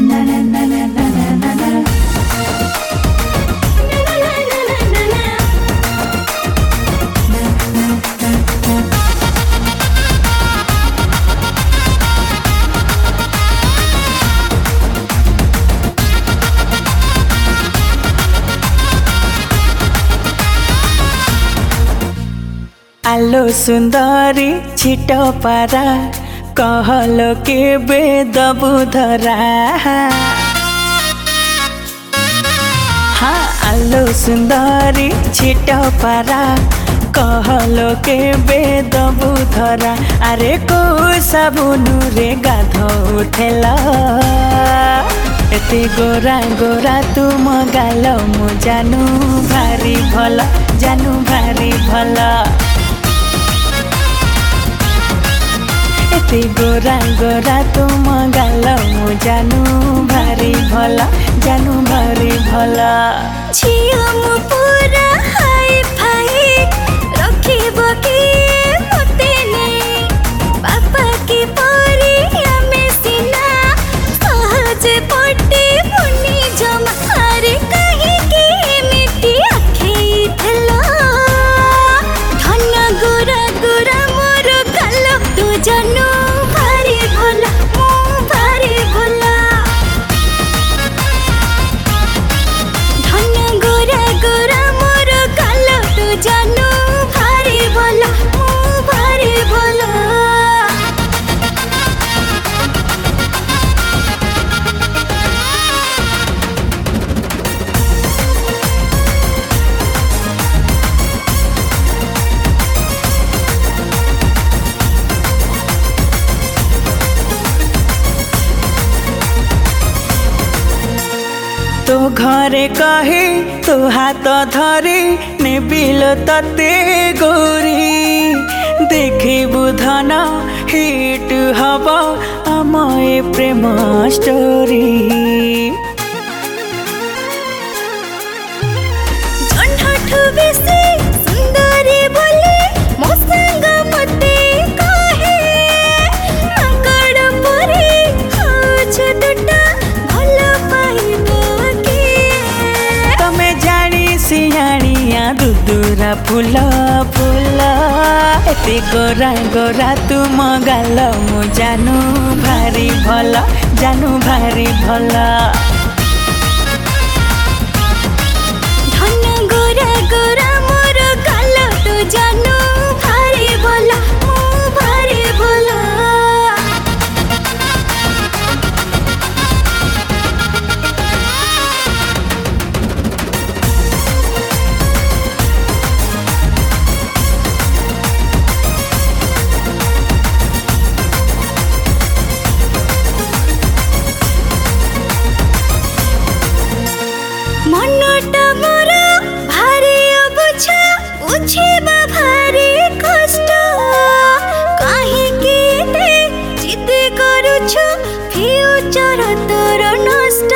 आलो सुंदरी छिट पारा कहलो के बेदबु धरा। हाँ आलो सुंदरी छिट पारा कहलो के बेदबु धरा। अरे को साबुनु रे गाधौथेला एते गोरा गोरा तुम गाल मु जानू भारी भल जानू भारी भल। एते गोरा गोरा तुम गाल मु जानू भारी भल जानू भारी भल। झियो मु पूरा हाई फाई रखिबो कि मते नै पापा की परी हमें सिना सहज पटे पुनी जमा। अरे कहीं की मिट्टी आखी थला धन गोरा गोरा मोर गाल तू जानू भारी भला मु भारी भला। धन गोरा गोरा मोर गाल तू जानू भारी भला मु भारी भला। तो घरे कही तो हाथ धरी नेबिल तते गोरी देखिबु धन हिट हब आम ए प्रेम स्टोरी। जन्हठु बेसी सुंदरी बोले मो संग मते कहे माकड़ परे होछ दुटा भल पाइबो कि। तमे जानी सियाणिया दुदुरा फूल फूल एते गोरा गोरा तुम गाल मु जानू भारी भल जानू भारी भल। धन गोरा गोरा मोर गाल तू जानू भारी भला मु भारी भला। मनटा मोर भारी अबुझा बुझिबा भारी कष्ट। काहे कि एते जिद करूछु फ्यूचर तोर नष्ट।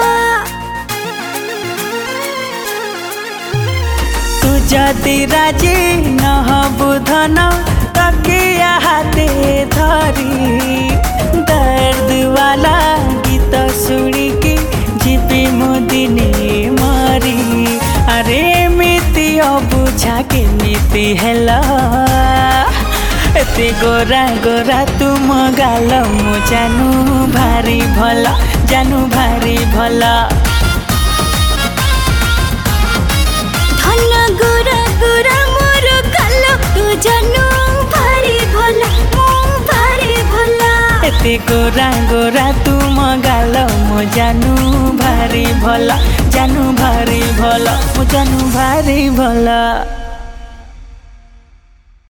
तू जदि राजी नहबु धन तकिया हाथे धरी दर्द वाला गीत सुनी की जीवी मोदिनी मारी। अरे मिति अबुझा केमिति हेला एते गोरा गोरा तुम गाल मु जानू भारी भल जानू भारी भल। धन गोरा गोरा मोर गाल तू जानू भारी भला मु भारी भला। एते गोरा गोरा तुम गाल मु जानू भारी भल जानू भारी भल मु जानू भारी भल।